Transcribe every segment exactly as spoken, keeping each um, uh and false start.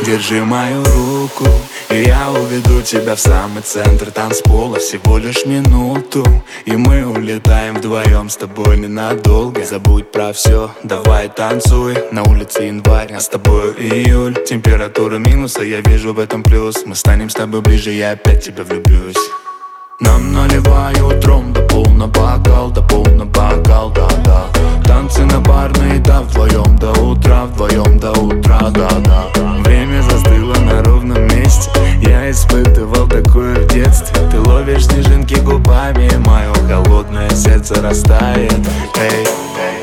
Держи мою руку, и я уведу тебя в самый центр танцпола. Всего лишь минуту, и мы улетаем вдвоем с тобой ненадолго. Забудь про все, давай танцуй. На улице январь, а с тобой июль. Температура минуса, я вижу в этом плюс. Мы станем с тобой ближе, я опять в тебя влюблюсь. Нам наливают ром до полна бокал, до полна бокал, да-да. Танцы на барной, да, вдвоем до утра, вдвоем до утра, да-да. Время застыло на ровном месте, я испытывал такое в детстве. Ты ловишь снежинки губами, мое холодное сердце растает. Эй, эй.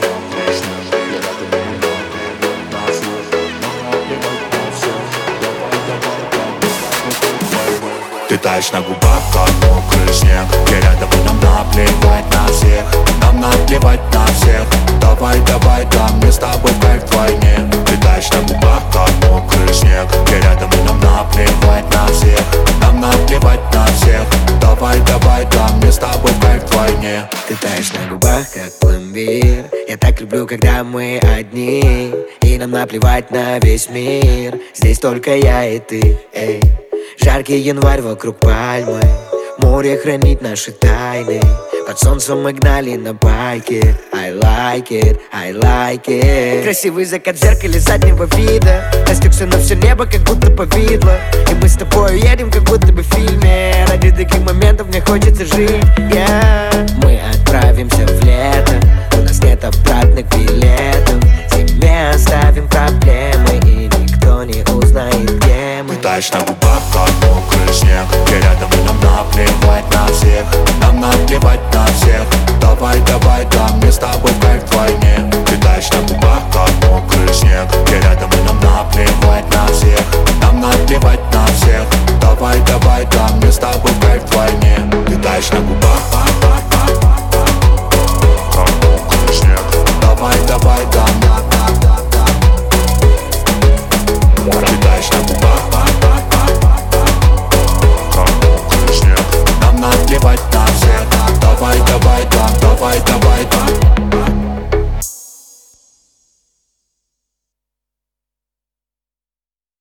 Ты таешь на губах, как мокрый снег. Я рядом, и нам наплевать на всех. Нам наплевать на всех. Давай, давай, да, мне с тобой как вдвойне. Ты таешь на губах, как мокрый снег. Я рядом, и нам наплевать на всех. Нам наплевать на всех. Давай, давай, да, мне с тобой как вдвойне. Ты таешь на губах, как пломбир. Я так люблю, когда мы одни, и нам наплевать на весь мир. Здесь только я и ты, эй. Жаркий январь вокруг пальмы, море хранит наши тайны. Под солнцем мы гнали на байке. I like it, I like it. Красивый закат в зеркале заднего вида. Растекся на все небо, как будто повидло. И мы с тобой едем, как будто бы в фильме. Ради таких моментов мне хочется жить, yeah. Мы отправимся в лето, у нас нет обратных билетов. Тебе оставим проблемы, и никто не узнает, где мы. Ты таешь на губах, как мокрый снег. Я рядом, и нам наплевать на всех. Нам наплевать на всех. Давай, давай, да, мне с тобой как вдвойне. Ты таешь на губах, как мокрый снег. Я рядом, и нам наплевать на всех. Нам наплевать на всех. Давай, давай, да, мне с тобой как вдвойне. Ты таешь на губах, как мокрый снег. Давай, давай, да, ты таешь на губах, как мокрый снег. Нам наплевать на всех.